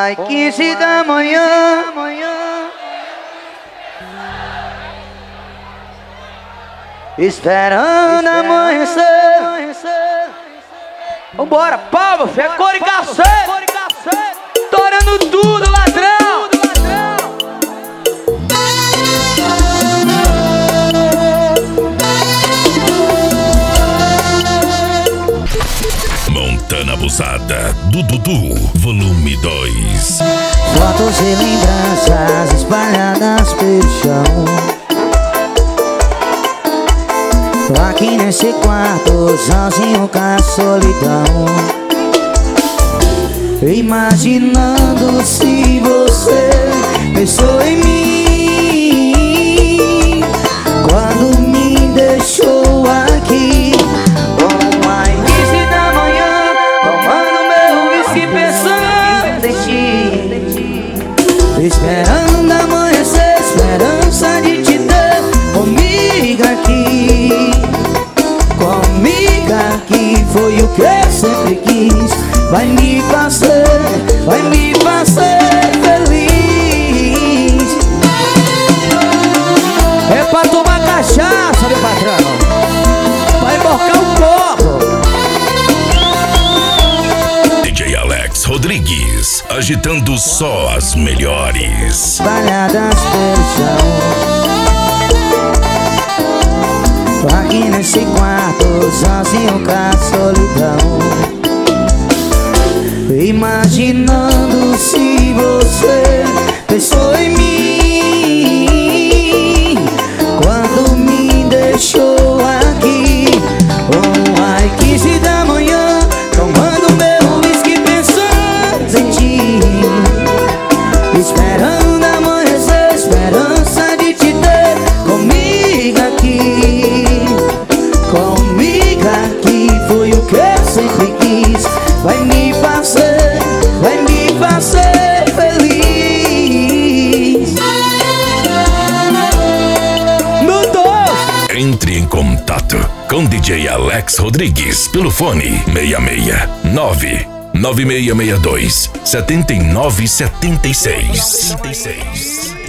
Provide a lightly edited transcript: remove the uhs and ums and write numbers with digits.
Ai, 15 da manhã. Esperando amanhecer. Vambora, palma, fé, cor e cacete. Torando tudo, ladrão. Montana Abusada do Dudu, volume 2. Fotos e lembranças espalhadas pelo chão. Tô aqui nesse quarto, sozinho com a solidão, imaginando se você pensou em mim quando me deixou aqui. Ai, 15 da manhã, tomando meu whisky, pensando em ti, esperando amanhecer, esperança de te ter comigo aqui. Comigo aqui foi o que eu sempre quis. Vai me fazer feliz. É pra tomar cachaça, meu patrão, vai emborcar um copo. DJ Alex Rodrigues, agitando só as melhores. Espalhadas pelo chão. Tô aqui nesse quarto, sozinho com a solidão, imaginando se você pensou em mim quando me deixou aqui. Oh, ai, 15 da manhã, tomando meu whisky, pensando em ti, esperando amanhecer, esperança de te ter comigo aqui. Comigo aqui foi o que eu sempre quis. Vai me fazer feliz. Mudou! Entre em contato com DJ Alex Rodrigues pelo fone 669 9662 7976.